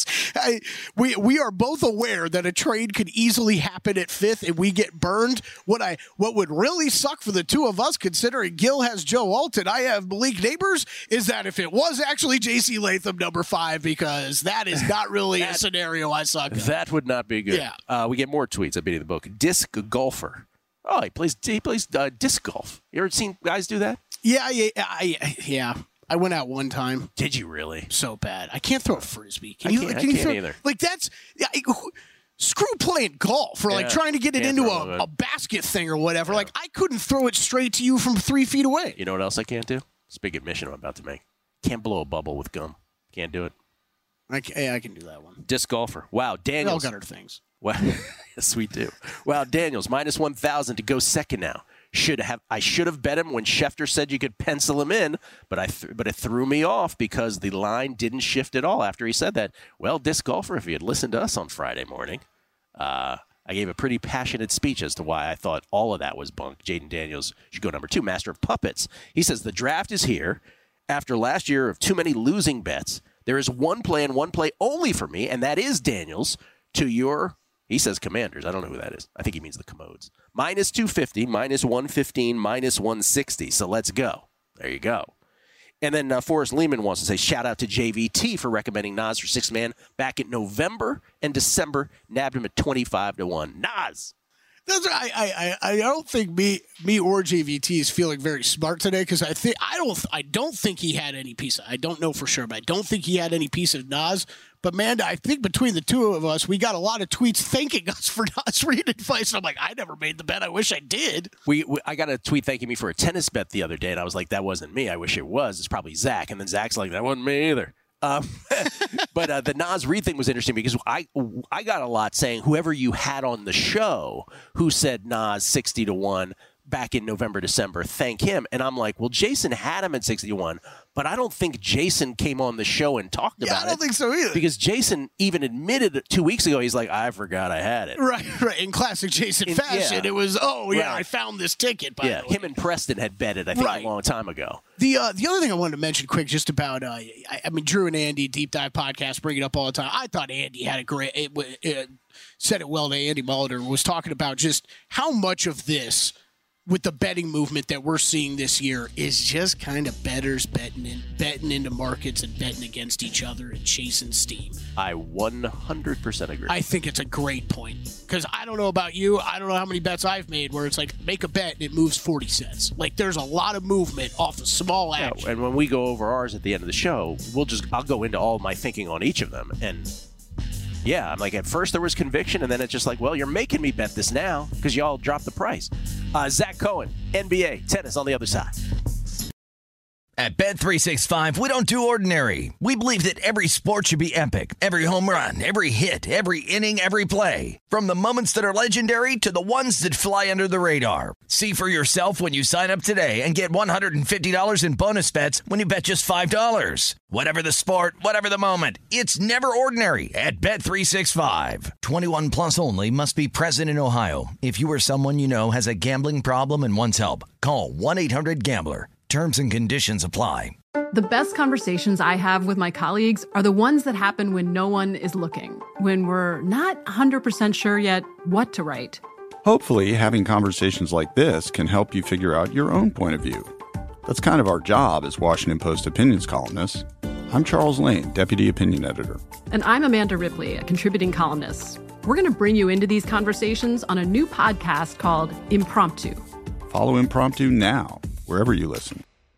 We are both aware that a trade could easily happen at 5th and we get burned. What would really suck for the two of us, considering Gil has Joe Alt and I have Malik Neighbors, is that if it was actually J.C. Latham number 5, because that is not really a scenario I suck at. That would not be good. Yeah. We get more tweets at Beating the Book. Disc Golfer. Oh, he plays disc golf. You ever seen guys do that? Yeah. I went out one time. Did you really? So bad. I can't throw a frisbee. I can't either. Like that's screw playing golf or like trying to get it into a basket thing or whatever. Yeah. Like I couldn't throw it straight to you from 3 feet away. You know what else I can't do? It's a big admission I'm about to make. Can't blow a bubble with gum. Can't do it. I can do that one. Disc golfer. Wow, Daniels. We all got our things. Well, yes, we do. Wow, Daniels minus 1,000 to go second now. I should have bet him when Schefter said you could pencil him in, but it threw me off because the line didn't shift at all after he said that. Well, disc golfer, if he had listened to us on Friday morning, I gave a pretty passionate speech as to why I thought all of that was bunk. Jaden Daniels should go number 2, Master of Puppets. He says the draft is here. After last year of too many losing bets, there is one play and one play only for me, and that is Daniels to your... He says Commanders. I don't know who that is. I think he means the Commodes. Minus 250, minus 115, minus 160. So let's go. There you go. And then Forrest Lehman wants to say shout out to JVT for recommending Nas for 6th man back in November and December. Nabbed him at 25-1. Nas. I don't think me or JVT is feeling very smart today because I don't think he had any piece. I don't know for sure, but I don't think he had any piece of Nas. But man, I think between the two of us, we got a lot of tweets thanking us for Nas reading advice. I'm like, I never made the bet. I wish I did. I got a tweet thanking me for a tennis bet the other day, and I was like, that wasn't me. I wish it was. It's probably Zach. And then Zach's like, that wasn't me either. But the Nas Reed thing was interesting because I got a lot saying whoever you had on the show who said Nas 60-1 back in November, December, thank him. And I'm like, well, Jason had him at 60-1, but I don't think Jason came on the show and talked about it. I don't think so either. Because Jason even admitted 2 weeks ago, he's like, I forgot I had it. Right. In classic Jason fashion, it was, I found this ticket. By the way. Him and Preston had betted, I think, a long time ago. The other thing I wanted to mention quick, just about, Drew and Andy, Deep Dive Podcast, bring it up all the time. I thought Andy had a great, said it well to Andy Molitor, was talking about just how much of this, with the betting movement that we're seeing this year, is just kind of bettors betting into markets and betting against each other and chasing steam. I 100% agree. I think it's a great point because I don't know about you. I don't know how many bets I've made where it's like make a bet and it moves 40 cents. Like there's a lot of movement off a small action. And when we go over ours at the end of the show, I'll go into all my thinking on each of them. And yeah, I'm like, at first there was conviction, and then it's just like, well, you're making me bet this now because y'all dropped the price. Zach Cohen, NBA, tennis on the other side. At Bet365, we don't do ordinary. We believe that every sport should be epic. Every home run, every hit, every inning, every play. From the moments that are legendary to the ones that fly under the radar. See for yourself when you sign up today and get $150 in bonus bets when you bet just $5. Whatever the sport, whatever the moment, it's never ordinary at Bet365. 21 plus only. Must be present in Ohio. If you or someone you know has a gambling problem and wants help, call 1-800-GAMBLER. Terms and conditions apply. The best conversations I have with my colleagues are the ones that happen when no one is looking, when we're not 100% sure yet what to write. Hopefully, having conversations like this can help you figure out your own point of view. That's kind of our job as Washington Post opinions columnists. I'm Charles Lane, Deputy Opinion Editor. And I'm Amanda Ripley, a contributing columnist. We're going to bring you into these conversations on a new podcast called Impromptu. Follow Impromptu now, wherever you listen.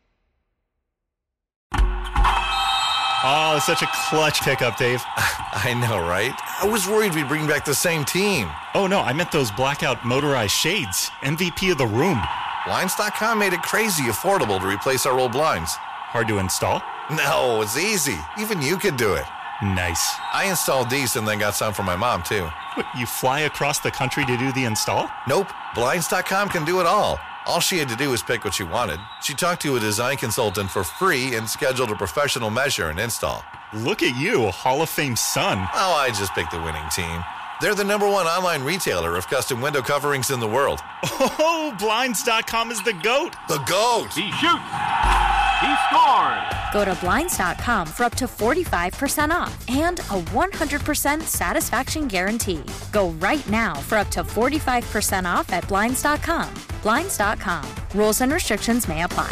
Oh, it's such a clutch pickup, Dave. I know, right? I was worried we'd bring back the same team. Oh, no, I meant those blackout motorized shades. MVP of the room. Blinds.com made it crazy affordable to replace our old blinds. Hard to install? No, it's easy. Even you could do it. Nice. I installed these and then got some for my mom, too. What, you fly across the country to do the install? Nope. Blinds.com can do it all. All she had to do was pick what she wanted. She talked to a design consultant for free and scheduled a professional measure and install. Look at you, a Hall of Fame son. Oh, I just picked the winning team. They're the #1 online retailer of custom window coverings in the world. Oh, Blinds.com is the GOAT. The GOAT. He shoots. He scored. Go to Blinds.com for up to 45% off and a 100% satisfaction guarantee. Go right now for up to 45% off at Blinds.com. Blinds.com. Rules and restrictions may apply.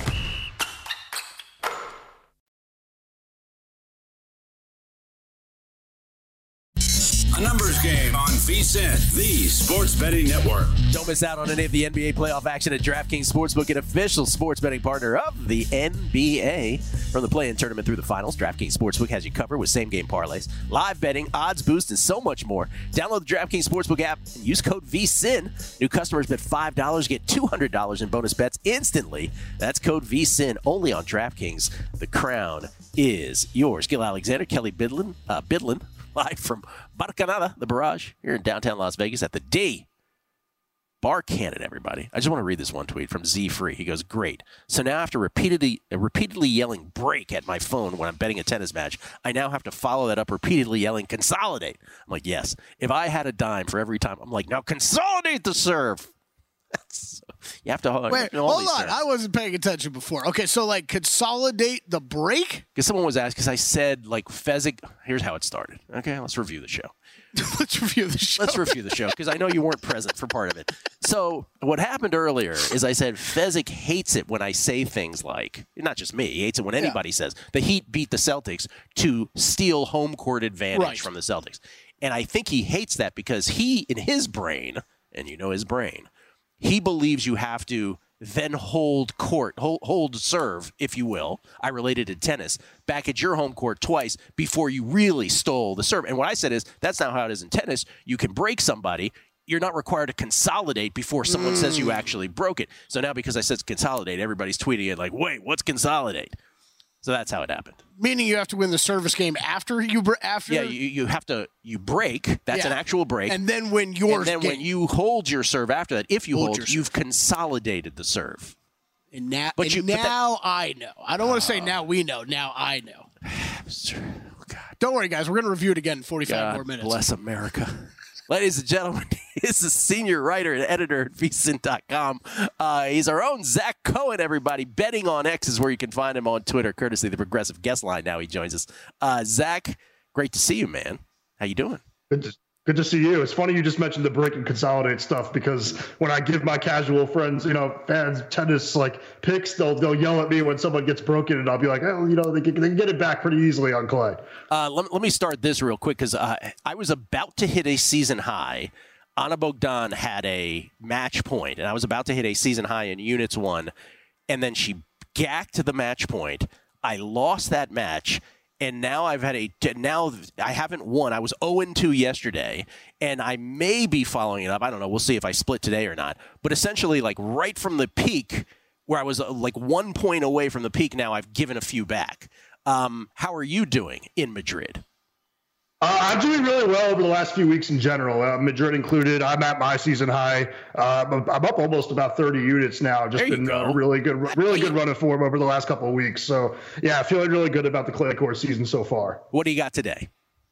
A numbers game on VSiN, the Sports Betting Network. Don't miss out on any of the NBA playoff action at DraftKings Sportsbook, an official sports betting partner of the NBA. From the play-in tournament through the finals, DraftKings Sportsbook has you covered with same-game parlays, live betting, odds boost, and so much more. Download the DraftKings Sportsbook app and use code VSiN. New customers bet $5, get $200 in bonus bets instantly. That's code VSiN only on DraftKings. The crown is yours. Gil Alexander, Kelly Bidlin, live from Barcanada, the Barrage, here in downtown Las Vegas at the D. Bar Cannon, everybody. I just want to read this one tweet from Z Free. He goes, great. So now after repeatedly yelling break at my phone when I'm betting a tennis match, I now have to follow that up repeatedly yelling consolidate. I'm like, yes. If I had a dime for every time, I'm like, now consolidate the serve. You have to hold on. I wasn't paying attention before. Okay, so like consolidate the break? Because someone was asking, because I said like Fezzik. Here's how it started. Okay, let's review the show. Let's review the show because I know you weren't present for part of it. So what happened earlier is I said Fezzik hates it when I say things like, not just me, he hates it when anybody says the Heat beat the Celtics to steal home court advantage from the Celtics. And I think he hates that because he, in his brain, and you know his brain, he believes you have to then hold serve, if you will. I related to tennis, back at your home court twice before you really stole the serve. And what I said is, that's not how it is in tennis. You can break somebody. You're not required to consolidate before someone says you actually broke it. So now because I said consolidate, everybody's tweeting it like, wait, what's consolidate? So that's how it happened. Meaning you have to win the service game after you Yeah, you have to break. That's an actual break. And then when yours when you hold your serve after that, if you hold you've consolidated the serve. And now I know. I don't want to say now we know. Now I know. Don't worry, guys. We're going to review it again in 45 more minutes. Bless America. Ladies and gentlemen, he's a senior writer and editor at VSiN.com. He's our own Zach Cohen, everybody. Betting on X is where you can find him on Twitter, courtesy of the Progressive Guest Line. Now he joins us. Zach, great to see you, man. How you doing? Good to see you. It's funny you just mentioned the break and consolidate stuff because when I give my casual friends, fans, tennis picks, they'll yell at me when someone gets broken, and I'll be like, they can get it back pretty easily on clay. Let me start this real quick because I was about to hit a season high. Anna Bogdan had a match point, and I was about to hit a season high in units won, and then she gacked the match point. I lost that match. And now I haven't won. I was 0-2 yesterday, and I may be following it up. I don't know. We'll see if I split today or not. But essentially, right from the peak, where I was 1 point away from the peak, now I've given a few back. How are you doing in Madrid? I'm doing really well over the last few weeks in general, Madrid included. I'm at my season high. I'm up almost about 30 units now. Just been a really good run of form over the last couple of weeks. So, yeah, feeling really good about the clay court season so far. What do you got today?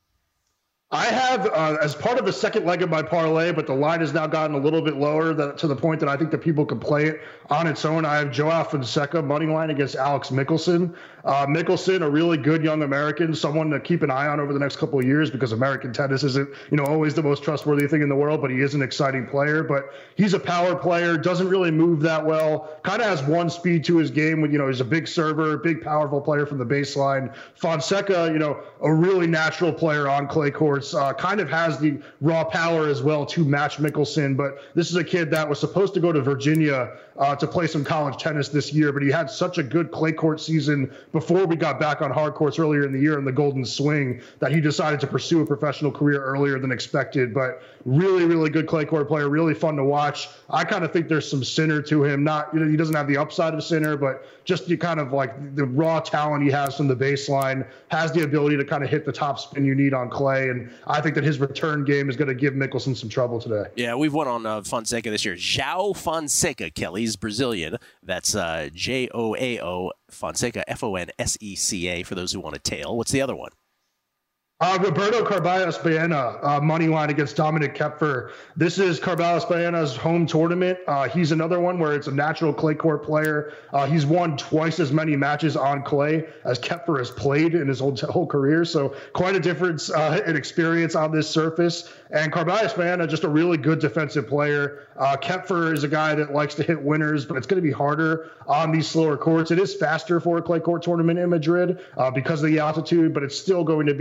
I have, as part of the second leg of my parlay, but the line has now gotten a little bit lower to the point that I think that people can play it on its own. I have Joao Fonseca money line against Alex Mickelson. Mickelson, a really good young American, someone to keep an eye on over the next couple of years because American tennis isn't, always the most trustworthy thing in the world, but he is an exciting player. But he's a power player, doesn't really move that well, kind of has one speed to his game. He's a big server, big powerful player from the baseline. Fonseca, a really natural player on clay courts. Kind of has the raw power as well to match Mickelson, but this is a kid that was supposed to go to Virginia to play some college tennis this year, but he had such a good clay court season before we got back on hard courts earlier in the year in the Golden Swing that he decided to pursue a professional career earlier than expected. But really, really good clay court player, really fun to watch. I kind of think there's some Sinner to him. Not, he doesn't have the upside of Sinner, but just the kind of the raw talent he has from the baseline, has the ability to kind of hit the top spin you need on clay. And I think that his return game is going to give Mickelson some trouble today. Yeah, we've won on Fonseca this year. Joao Fonseca, Kelly. He's Brazilian. That's Joao Fonseca, Fonseca, for those who want a tail. What's the other one? Roberto Carballes Baena, money line against Dominic Koepfer. This is Carballes Baena's home tournament. He's another one where it's a natural clay court player. He's won twice as many matches on clay as Koepfer has played in his whole career. So quite a difference in experience on this surface. And Carballes Baena, just a really good defensive player. Koepfer is a guy that likes to hit winners, but it's going to be harder on these slower courts. It is faster for a clay court tournament in Madrid because of the altitude, but it's still going to be a little bit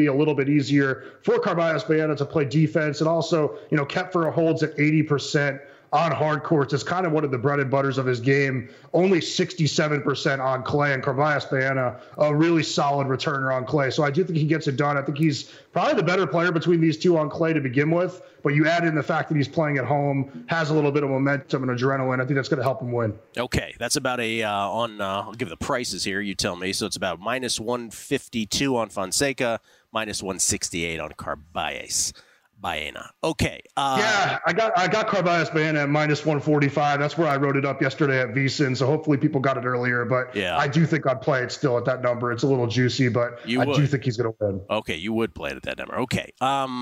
easier for Carvalho Baena to play defense, and also, kept for holds at 80% on hard courts. It's kind of one of the bread and butters of his game. Only 67% on clay, and Carvalho Baena, a really solid returner on clay. So I do think he gets it done. I think he's probably the better player between these two on clay to begin with, but you add in the fact that he's playing at home, has a little bit of momentum and adrenaline. I think that's going to help him win. Okay, that's about I'll give the prices here, you tell me. So it's about minus 152 on Fonseca, minus 168 on Carvalho Baena. Okay. I got Carvalho Baena at minus 145. That's where I wrote it up yesterday at VSiN, so hopefully people got it earlier. But yeah, I do think I'd play it still at that number. It's a little juicy, but I do think he's going to win. Okay, you would play it at that number. Okay.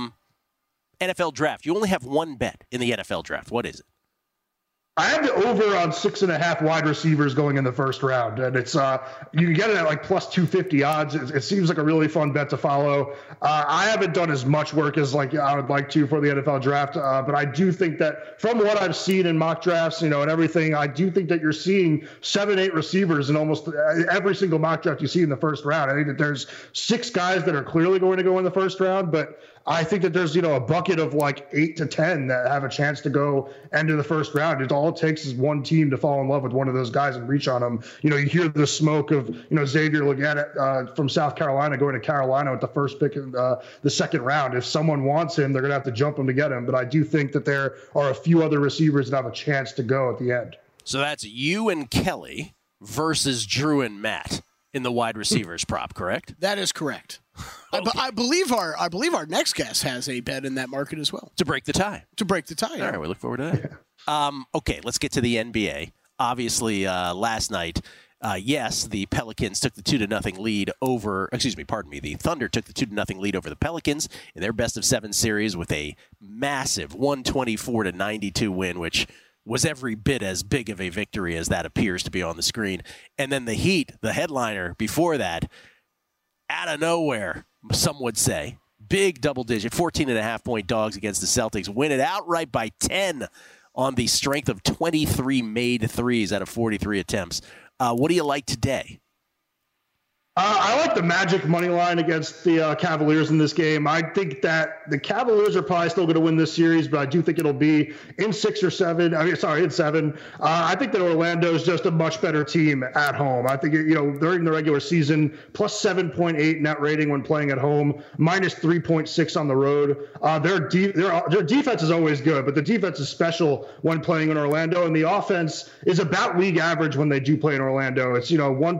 NFL draft. You only have one bet in the NFL draft. What is it? I have the over on 6.5 wide receivers going in the first round, and it's you can get it at like plus 250 odds. It seems like a really fun bet to follow. I haven't done as much work as I would like to for the NFL draft, but I do think that from what I've seen in mock drafts, and everything, I do think that you're seeing 7-8 receivers in almost every single mock draft you see in the first round. I think that there's 6 guys that are clearly going to go in the first round, but I think that there's, a bucket of like 8 to 10 that have a chance to go into the first round. All it takes is one team to fall in love with one of those guys and reach on them. You hear the smoke of, Xavier Legette from South Carolina going to Carolina with the first pick in the second round. If someone wants him, they're going to have to jump him to get him. But I do think that there are a few other receivers that have a chance to go at the end. So that's you and Kelly versus Drew and Matt in the wide receivers prop, correct? That is correct. Okay. I believe our next guest has a bet in that market as well. To break the tie. To break the tie. All right, we look forward to that. Okay, let's get to the NBA. Obviously, last night, yes, the Pelicans took the 2-0 lead over. The Thunder took the 2-0 lead over the Pelicans in their best-of-7 series with a massive 124-92 win, which was every bit as big of a victory as that appears to be on the screen. And then the Heat, the headliner before that, out of nowhere, some would say, big double-digit, 14.5-point dogs against the Celtics, win it outright by 10 on the strength of 23 made threes out of 43 attempts. What do you like today? I like the Magic money line against the Cavaliers in this game. I think that the Cavaliers are probably still going to win this series, but I do think it'll be in 6 or 7. In 7. I think that Orlando is just a much better team at home. I think, during the regular season, plus 7.8 net rating when playing at home, minus 3.6 on the road. Their defense is always good, but the defense is special when playing in Orlando, and the offense is about league average when they do play in Orlando. It's,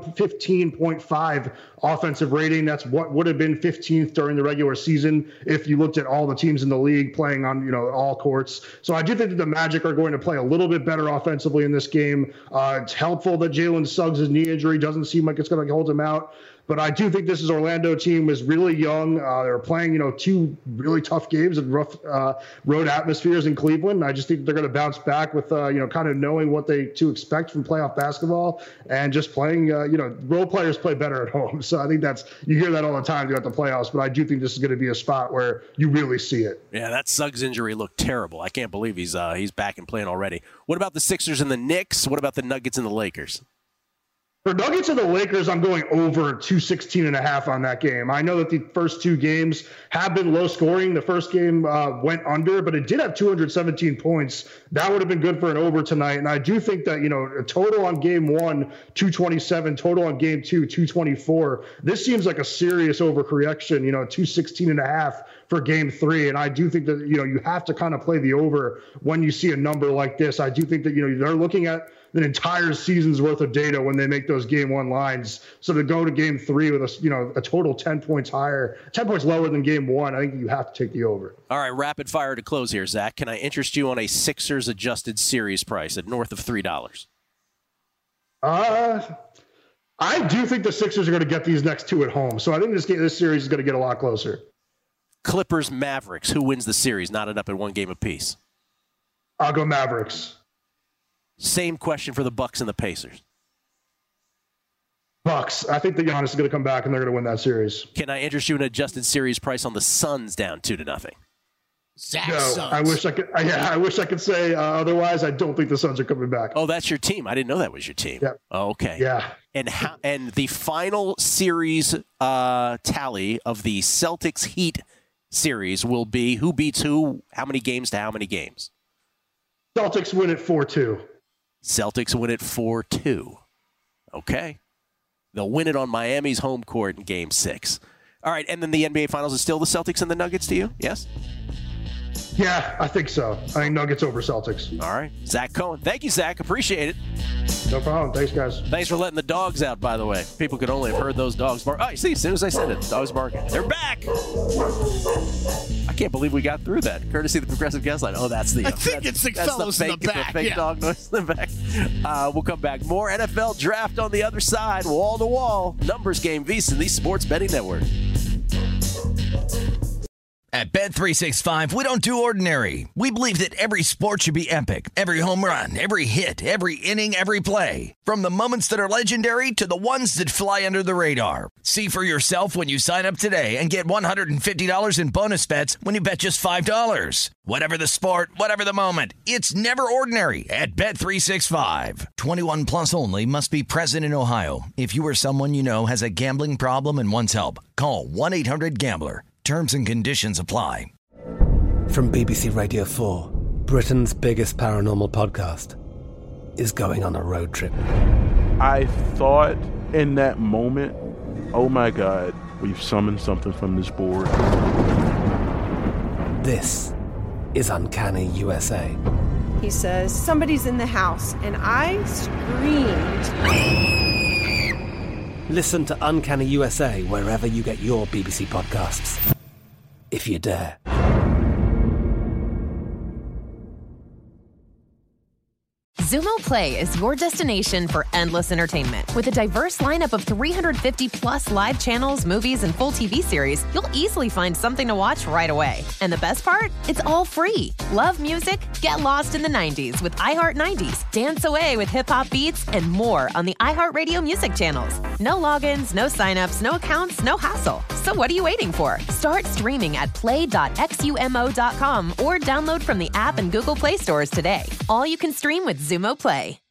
115.5 offensive rating. That's what would have been 15th during the regular season if you looked at all the teams in the league playing on all courts. So I do think that the Magic are going to play a little bit better offensively in this game. It's helpful that Jalen Suggs' knee injury doesn't seem like it's going to hold him out. But I do think this is Orlando team is really young. They're playing, 2 really tough games in rough road atmospheres in Cleveland. I just think they're going to bounce back with, kind of knowing what to expect from playoff basketball and just playing, role players play better at home. So I think you hear that all the time throughout the playoffs, but I do think this is going to be a spot where you really see it. Yeah, that Suggs injury looked terrible. I can't believe he's back and playing already. What about the Sixers and the Knicks? What about the Nuggets and the Lakers? For Nuggets and the Lakers, I'm going over 216.5 on that game. I know that the first 2 games have been low scoring. The first game went under, but it did have 217 points. That would have been good for an over tonight. And I do think that, a total on game 1, 227, total on game 2, 224. This seems like a serious overcorrection, 216.5 for game 3. And I do think that, you have to kind of play the over when you see a number like this. I do think that, they're looking at an entire season's worth of data when they make those game 1 lines. So to go to game 3 with a total 10 points lower than game 1, I think you have to take the over. All right, rapid fire to close here, Zach. Can I interest you on a Sixers adjusted series price at north of $3? I do think the Sixers are going to get these next 2 at home. So I think this series is going to get a lot closer. Clippers Mavericks. Who wins the series? Knotted up at 1 game apiece. I'll go Mavericks. Same question for the Bucks and the Pacers. Bucks. I think that Giannis is going to come back and they're going to win that series. Can I interest you in an adjusted series price on the Suns down 2-0? Zach No, Suns. I wish I could. I wish I could say otherwise. I don't think the Suns are coming back. Oh, that's your team. I didn't know that was your team. Yeah. Oh, okay. Yeah. And the final series tally of the Celtics Heat series will be who beats who, how many games to how many games? Celtics win it 4-2. Celtics win it 4-2. Okay. They'll win it on Miami's home court in Game 6. All right, and then the NBA Finals is still the Celtics and the Nuggets to you? Yes? Yeah, I think so. I think Nuggets over Celtics. All right. Zach Cohen. Thank you, Zach. Appreciate it. No problem. Thanks, guys. Thanks for letting the dogs out, by the way. People could only have heard those dogs bark. Oh, you see, as soon as I said it, dogs barking. They're back! I can't believe we got through that. Courtesy of the Progressive Guest Line. Oh, that's the... I think it's the fellows in the back. The fake dog noise in the back. We'll come back. More NFL draft on the other side. Wall to wall. Numbers game. VSiN, the Sports Betting Network. At Bet365, we don't do ordinary. We believe that every sport should be epic. Every home run, every hit, every inning, every play. From the moments that are legendary to the ones that fly under the radar. See for yourself when you sign up today and get $150 in bonus bets when you bet just $5. Whatever the sport, whatever the moment, it's never ordinary at Bet365. 21 plus only. Must be present in Ohio. If you or someone you know has a gambling problem and wants help, call 1-800-GAMBLER. Terms and conditions apply. From BBC Radio 4, Britain's biggest paranormal podcast is going on a road trip. I thought in that moment, oh my God, we've summoned something from this board. This is Uncanny USA. He says, somebody's in the house, and I screamed. Listen to Uncanny USA wherever you get your BBC podcasts, if you dare. Xumo Play is your destination for endless entertainment. With a diverse lineup of 350-plus live channels, movies, and full TV series, you'll easily find something to watch right away. And the best part? It's all free. Love music? Get lost in the 90s with iHeart 90s, dance away with hip-hop beats, and more on the iHeartRadio music channels. No logins, no signups, no accounts, no hassle. So what are you waiting for? Start streaming at play.xumo.com or download from the app and Google Play stores today. All you can stream with Xumo Play.